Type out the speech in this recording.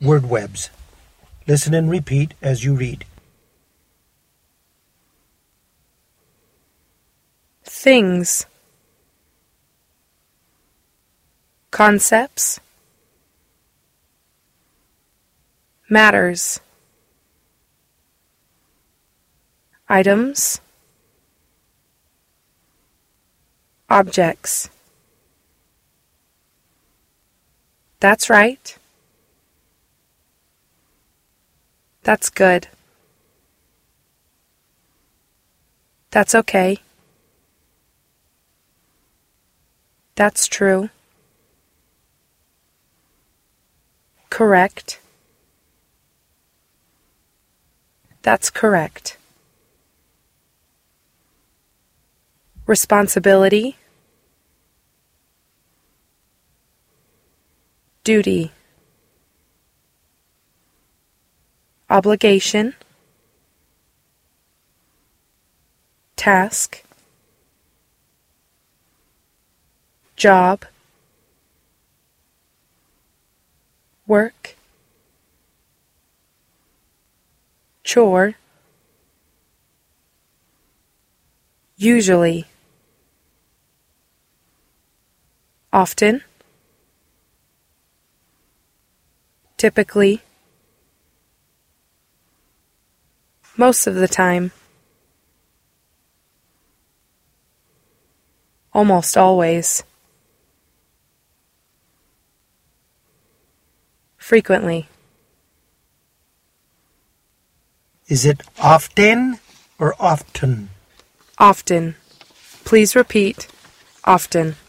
word webs. Listen and repeat as you read. Things. Concepts. Matters. Items. Objects. That's right. That's good. That's okay. That's true. Correct. That's correct. Responsibility. Duty. Obligation. Task. Job. Work. Chore. Usually. Often. Typically. Most of the time. Almost always. Frequently. Is it often or often? Often. Please repeat. Often.